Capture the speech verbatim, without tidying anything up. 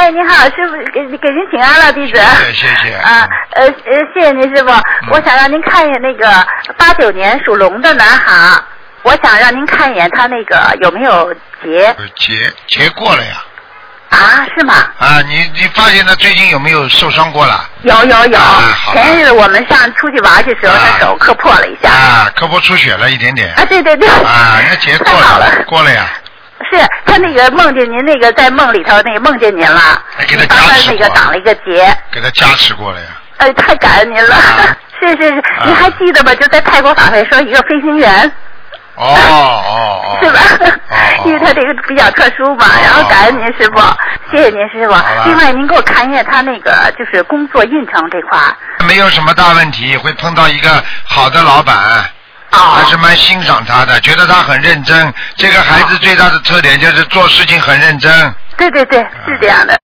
哎，你好，师傅，给给您请安了，弟子。 谢谢谢谢。 啊，呃呃，谢谢您师傅、嗯。我想让您看一眼那个八九年属龙的男孩，我想让您看一眼他那个有没有结。 结结过了呀。 啊，是吗？ 啊，你你发现他最近有没有受伤过了？ 有有有。 啊、 前日我们上出去玩的时候，啊、他手磕破了一下。 啊，磕破出血了一点点。 啊，对对对。 啊，那结过了，了过了呀。 是他那个梦见您那个在梦里头那个梦见您了， 给他加持那个挡了一个结， 给他加持过了呀。 哎，太感恩您了，啊、是是是、啊，您还记得吗？就在泰国法会说一个飞行员。 哦哦哦， 是吧？ 哦、 因为他这个比较特殊嘛，哦、然后感恩您师傅、哦，谢谢您师傅。另外，您给我看一下他那个就是工作运程这块。 没有什么大问题，会碰到一个好的老板。 哦， 还是蛮欣赏他的，觉得他很认真。这个孩子最大的特点就是做事情很认真。 对对对，是这样的。